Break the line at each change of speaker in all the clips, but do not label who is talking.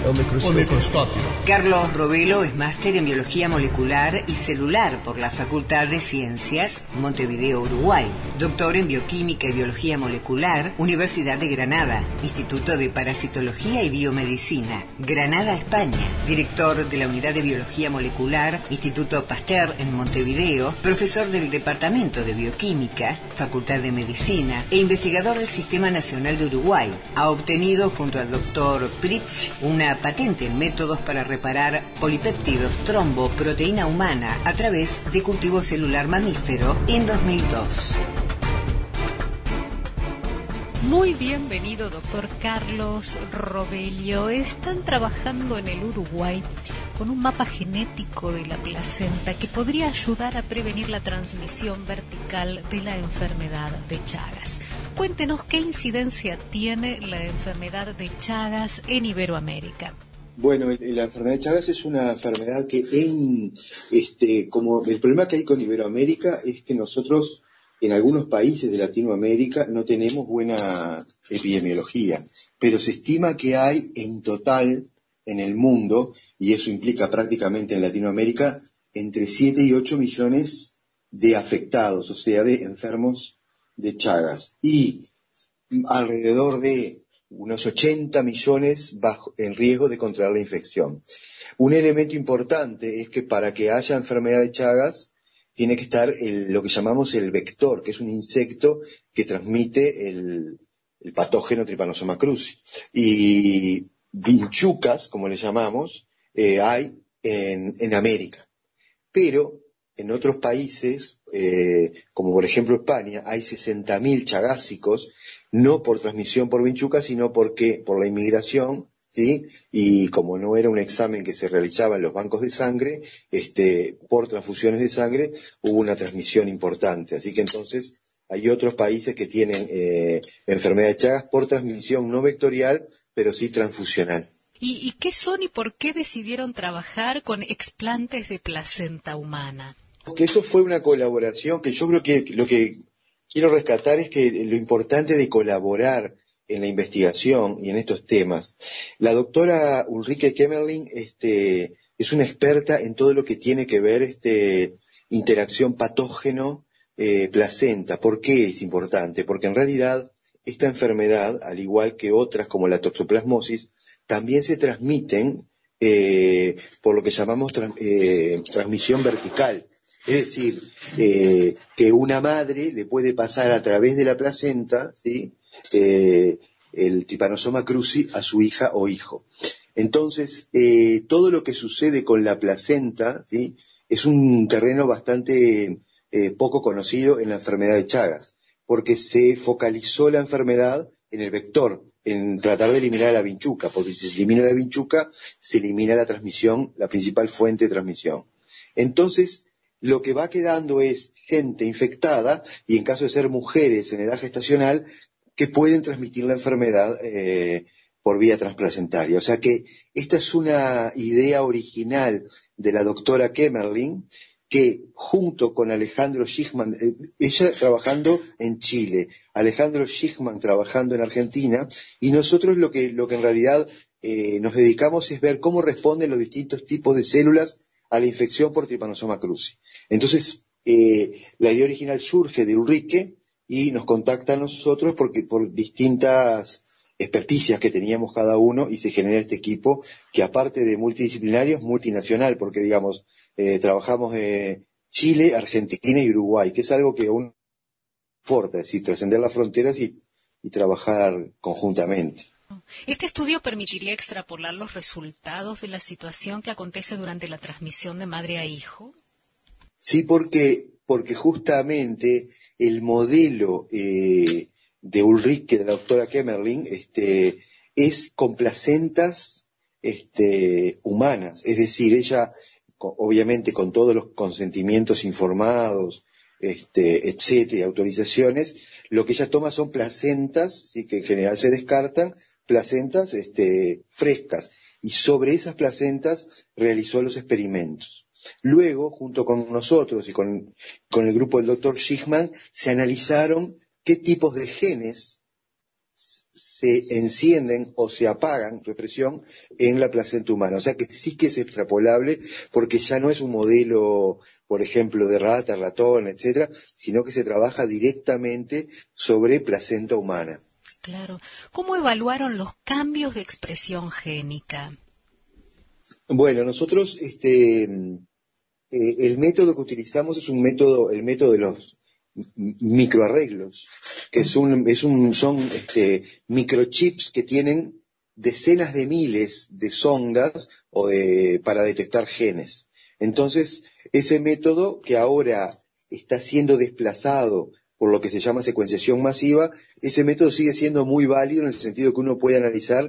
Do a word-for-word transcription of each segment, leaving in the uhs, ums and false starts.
o microscopio.
O microscopio.
Carlos Robelo es máster en Biología Molecular y Celular por la Facultad de Ciencias, Montevideo, Uruguay. Doctor en Bioquímica y Biología Molecular, Universidad de Granada, Instituto de Parasitología y Biomedicina, Granada, España. Director de la Unidad de Biología Molecular, Instituto Pasteur en Montevideo, profesor del Departamento de Bioquímica, Facultad de Medicina e investigador del Sistema Nacional de Uruguay. Ha obtenido junto al doctor Pritsch una patente en métodos para reparar polipéptidos trombo proteína humana a través de cultivo celular mamífero en dos mil dos.
Muy bienvenido, doctor Carlos Robelo. Están trabajando en el Uruguay con un mapa genético de la placenta que podría ayudar a prevenir la transmisión vertical de la enfermedad de Chagas. Cuéntenos qué incidencia tiene la enfermedad de Chagas en Iberoamérica.
Bueno, la enfermedad de Chagas es una enfermedad que en, este, como el problema que hay con Iberoamérica es que nosotros en algunos países de Latinoamérica no tenemos buena epidemiología, pero se estima que hay en total en el mundo, y eso implica prácticamente en Latinoamérica, entre siete y ocho millones de afectados, o sea, de enfermos de Chagas, y alrededor de unos ochenta millones bajo, en riesgo de contraer la infección. Un elemento importante es que para que haya enfermedad de Chagas, tiene que estar el, lo que llamamos el vector, que es un insecto que transmite el, el patógeno Trypanosoma cruzi. Y vinchucas, como le llamamos, eh, hay en, en América. Pero en otros países, eh, como por ejemplo España, hay sesenta mil chagásicos, no por transmisión por vinchuca, sino porque por la inmigración, ¿sí? Y como no era un examen que se realizaba en los bancos de sangre, este, por transfusiones de sangre, hubo una transmisión importante. Así que entonces hay otros países que tienen eh, enfermedad de Chagas por transmisión no vectorial, pero sí transfusional.
¿Y, ¿Y qué son y por qué decidieron trabajar con explantes de placenta humana?
Porque eso fue una colaboración que yo creo que lo que quiero rescatar es que lo importante de colaborar en la investigación y en estos temas. La doctora Ulrike Kemmerling este, es una experta en todo lo que tiene que ver este, interacción patógeno eh, placenta. ¿Por qué es importante? Porque en realidad esta enfermedad, al igual que otras como la toxoplasmosis, también se transmiten eh, por lo que llamamos trans, eh, transmisión vertical. Es decir, eh, que una madre le puede pasar a través de la placenta, ¿sí? Eh, el Trypanosoma cruzi a su hija o hijo. Entonces, eh, todo lo que sucede con la placenta, ¿sí? Es un terreno bastante eh, poco conocido en la enfermedad de Chagas, porque se focalizó la enfermedad en el vector, en tratar de eliminar a la vinchuca, porque si se elimina la vinchuca, se elimina la transmisión, la principal fuente de transmisión. Entonces, lo que va quedando es gente infectada, y en caso de ser mujeres en edad gestacional, que pueden transmitir la enfermedad eh, por vía transplacentaria. O sea que esta es una idea original de la doctora Kemmerling, que junto con Alejandro Schichman, eh, ella trabajando en Chile, Alejandro Schichman trabajando en Argentina, y nosotros lo que, lo que en realidad eh, nos dedicamos es ver cómo responden los distintos tipos de células a la infección por Trypanosoma cruzi. Entonces, eh, la idea original surge de Ulrike y nos contacta a nosotros porque por distintas experticias que teníamos cada uno, y se genera este equipo que, aparte de multidisciplinario, es multinacional, porque digamos, eh, trabajamos en Chile, Argentina y Uruguay, que es algo que aún importa, es decir, trascender las fronteras y, y trabajar conjuntamente.
¿Este estudio permitiría extrapolar los resultados de la situación que acontece durante la transmisión de madre a hijo?
Sí, porque, porque justamente el modelo eh, de Ulrike, de la doctora Kemmerling, este, es con placentas este, humanas, es decir, ella, obviamente con todos los consentimientos informados, este, etcétera, y autorizaciones, lo que ella toma son placentas, ¿sí? Que en general se descartan, placentas este, frescas, y sobre esas placentas realizó los experimentos. Luego, junto con nosotros y con, con el grupo del doctor Schichman, se analizaron qué tipos de genes se encienden o se apagan, su expresión, en la placenta humana. O sea que sí que es extrapolable porque ya no es un modelo, por ejemplo, de rata, ratón, etcétera, sino que se trabaja directamente sobre placenta humana.
Claro. ¿Cómo evaluaron los cambios de expresión génica?
Bueno, nosotros, este, eh, el método que utilizamos es un método, el método de los microarreglos, que es un, es un, son este, microchips que tienen decenas de miles de sondas o de, para detectar genes. Entonces, ese método que ahora está siendo desplazado por lo que se llama secuenciación masiva, ese método sigue siendo muy válido en el sentido que uno puede analizar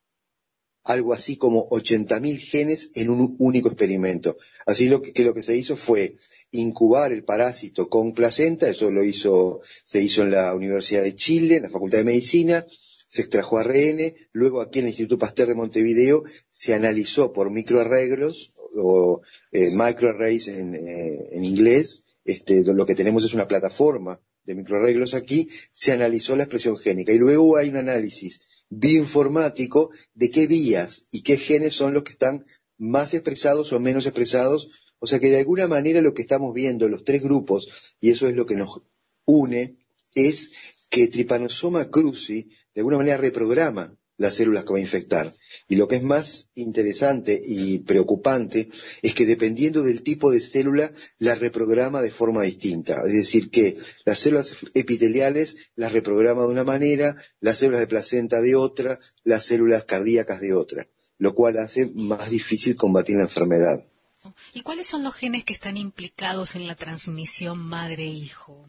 algo así como ochenta mil genes en un único experimento. Así lo que, que lo que se hizo fue incubar el parásito con placenta, eso lo hizo, se hizo en la Universidad de Chile, en la Facultad de Medicina, se extrajo A R N, luego aquí en el Instituto Pasteur de Montevideo se analizó por microarreglos, o eh, microarrays en, eh, en inglés, este, lo que tenemos es una plataforma de microarreglos aquí, se analizó la expresión génica y luego hay un análisis bioinformático de qué vías y qué genes son los que están más expresados o menos expresados, o sea que de alguna manera lo que estamos viendo, los tres grupos, y eso es lo que nos une, es que Trypanosoma cruzi de alguna manera reprograma las células que va a infectar. Y lo que es más interesante y preocupante es que dependiendo del tipo de célula, la reprograma de forma distinta. Es decir, que las células epiteliales las reprograma de una manera, las células de placenta de otra, las células cardíacas de otra, lo cual hace más difícil combatir la enfermedad.
¿Y cuáles son los genes que están implicados en la transmisión madre-hijo?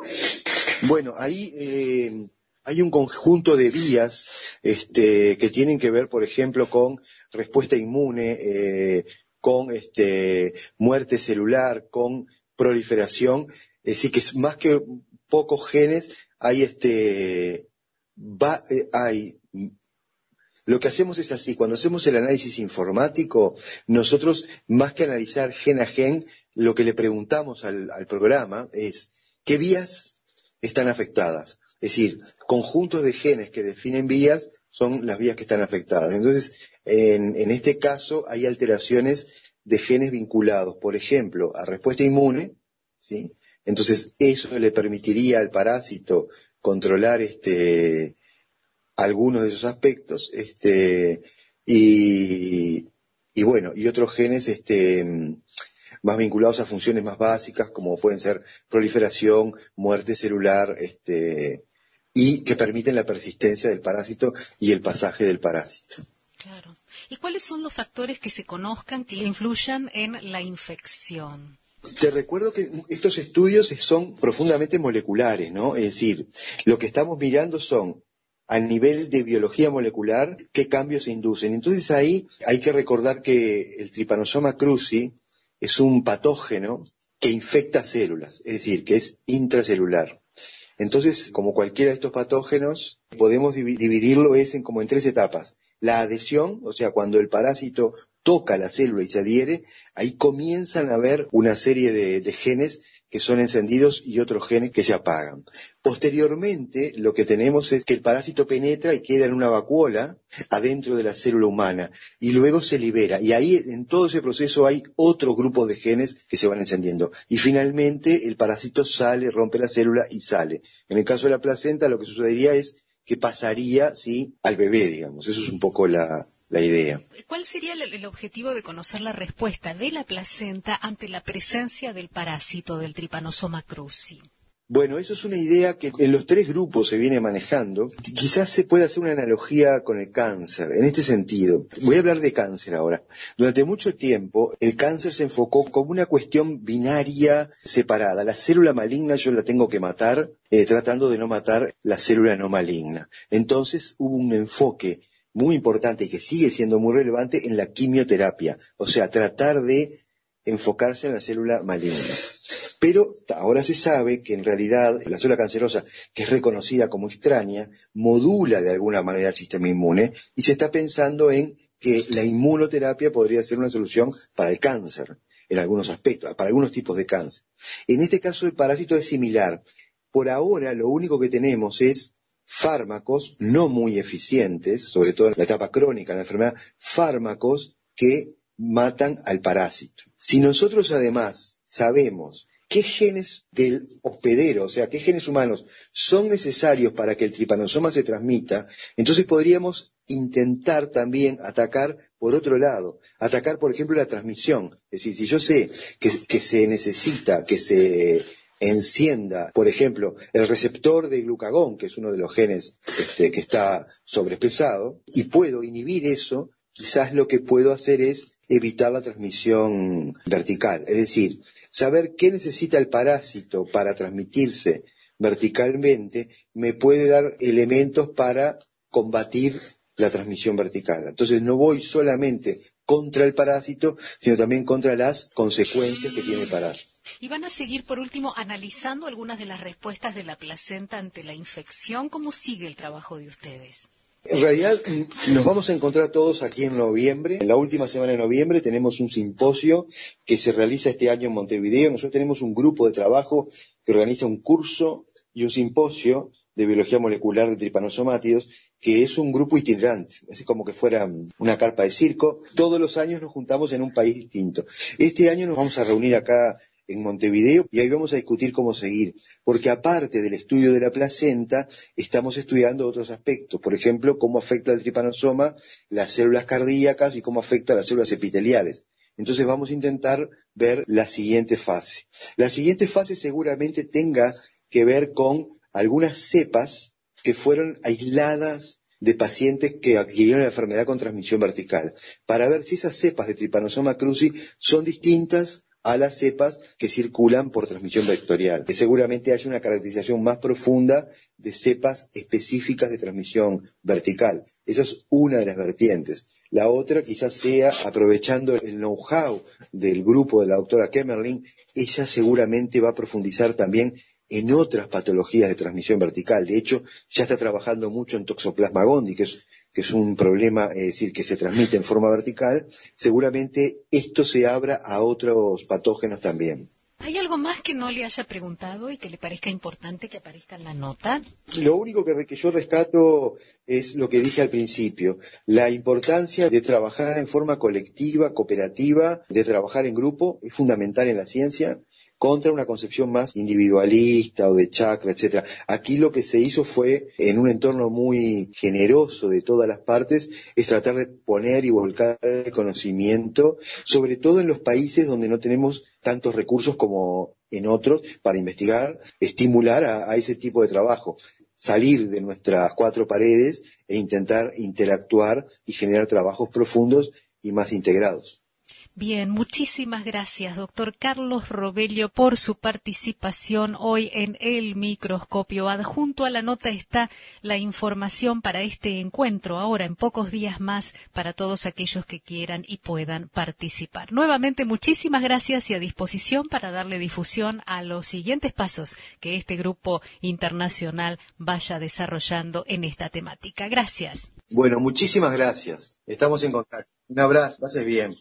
Bueno, ahí eh, hay un conjunto de vías este, que tienen que ver, por ejemplo, con respuesta inmune, eh, con este, muerte celular, con proliferación. Es decir, que es más que pocos genes, hay este, va, eh, hay Lo que hacemos es así, cuando hacemos el análisis informático, nosotros, más que analizar gen a gen, lo que le preguntamos al, al programa es, ¿qué vías están afectadas? Es decir, conjuntos de genes que definen vías son las vías que están afectadas. Entonces, en, en este caso, hay alteraciones de genes vinculados, por ejemplo, a respuesta inmune, ¿sí? Entonces, eso le permitiría al parásito controlar este... algunos de esos aspectos, este, y, y bueno, y otros genes, este, más vinculados a funciones más básicas, como pueden ser proliferación, muerte celular, este, y que permiten la persistencia del parásito y el pasaje del parásito.
Claro. ¿Y cuáles son los factores que se conozcan que influyan en la infección?
Te recuerdo que estos estudios son profundamente moleculares, ¿no? Es decir, lo que estamos mirando son a nivel de biología molecular, qué cambios se inducen. Entonces ahí hay que recordar que el Trypanosoma cruzi es un patógeno que infecta células, es decir, que es intracelular. Entonces, como cualquiera de estos patógenos, podemos dividirlo es en, como en tres etapas. La adhesión, o sea, cuando el parásito toca la célula y se adhiere, ahí comienzan a haber una serie de, de genes que son encendidos y otros genes que se apagan. Posteriormente, lo que tenemos es que el parásito penetra y queda en una vacuola adentro de la célula humana y luego se libera. Y ahí, en todo ese proceso, hay otro grupo de genes que se van encendiendo. Y finalmente, el parásito sale, rompe la célula y sale. En el caso de la placenta, lo que sucedería es que pasaría, sí, al bebé, digamos. Eso es un poco la... la idea.
¿Cuál sería el, el objetivo de conocer la respuesta de la placenta ante la presencia del parásito del Trypanosoma cruzi?
Bueno, eso es una idea que en los tres grupos se viene manejando. Quizás se pueda hacer una analogía con el cáncer, en este sentido. Voy a hablar de cáncer ahora. Durante mucho tiempo, el cáncer se enfocó como una cuestión binaria separada. La célula maligna yo la tengo que matar, eh, tratando de no matar la célula no maligna. Entonces hubo un enfoque muy importante y que sigue siendo muy relevante en la quimioterapia, o sea, tratar de enfocarse en la célula maligna. Pero ahora se sabe que en realidad la célula cancerosa, que es reconocida como extraña, modula de alguna manera el sistema inmune y se está pensando en que la inmunoterapia podría ser una solución para el cáncer, en algunos aspectos, para algunos tipos de cáncer. En este caso el parásito es similar. Por ahora lo único que tenemos es fármacos no muy eficientes, sobre todo en la etapa crónica de la enfermedad, fármacos que matan al parásito. Si nosotros además sabemos qué genes del hospedero, o sea, qué genes humanos son necesarios para que el tripanosoma se transmita, entonces podríamos intentar también atacar por otro lado, atacar por ejemplo la transmisión. Es decir, si yo sé que, que se necesita que se encienda, por ejemplo, el receptor de glucagón, que es uno de los genes este, que está sobreexpresado, y puedo inhibir eso, quizás lo que puedo hacer es evitar la transmisión vertical. Es decir, saber qué necesita el parásito para transmitirse verticalmente me puede dar elementos para combatir la transmisión vertical. Entonces no voy solamente contra el parásito, sino también contra las consecuencias que tiene el parásito.
Y van a seguir, por último, analizando algunas de las respuestas de la placenta ante la infección. ¿Cómo sigue el trabajo de ustedes?
En realidad nos vamos a encontrar todos aquí en noviembre. En la última semana de noviembre tenemos un simposio que se realiza este año en Montevideo. Nosotros tenemos un grupo de trabajo que organiza un curso y un simposio de biología molecular de tripanosomátidos, que es un grupo itinerante, es como que fuera una carpa de circo. Todos los años nos juntamos en un país distinto. Este año nos vamos a reunir acá en Montevideo y ahí vamos a discutir cómo seguir, porque aparte del estudio de la placenta, estamos estudiando otros aspectos, por ejemplo, cómo afecta el tripanosoma las células cardíacas y cómo afecta las células epiteliales. Entonces vamos a intentar ver la siguiente fase. La siguiente fase seguramente tenga que ver con algunas cepas que fueron aisladas de pacientes que adquirieron la enfermedad con transmisión vertical, para ver si esas cepas de Trypanosoma cruzi son distintas a las cepas que circulan por transmisión vectorial, que seguramente haya una caracterización más profunda de cepas específicas de transmisión vertical. Esa es una de las vertientes. La otra quizás sea, aprovechando el know-how del grupo de la doctora Kemmerling, ella seguramente va a profundizar también en otras patologías de transmisión vertical. De hecho, ya está trabajando mucho en Toxoplasma gondii, que es, que es un problema, es decir, que se transmite en forma vertical. Seguramente esto se abra a otros patógenos también.
¿Hay algo más que no le haya preguntado y que le parezca importante que aparezca en la nota?
Lo único que, que yo rescato es lo que dije al principio, la importancia de trabajar en forma colectiva, cooperativa, de trabajar en grupo, es fundamental en la ciencia, contra una concepción más individualista o de chakra, etcétera. Aquí lo que se hizo fue, en un entorno muy generoso de todas las partes, es tratar de poner y volcar el conocimiento, sobre todo en los países donde no tenemos tantos recursos como en otros para investigar, estimular a, a ese tipo de trabajo, salir de nuestras cuatro paredes e intentar interactuar y generar trabajos profundos y más integrados.
Bien, muchísimas gracias, doctor Carlos Robelio, por su participación hoy en El Microscopio. Adjunto a la nota está la información para este encuentro, ahora en pocos días más, para todos aquellos que quieran y puedan participar. Nuevamente, muchísimas gracias y a disposición para darle difusión a los siguientes pasos que este grupo internacional vaya desarrollando en esta temática. Gracias.
Bueno, muchísimas gracias. Estamos en contacto. Un abrazo, pases bien.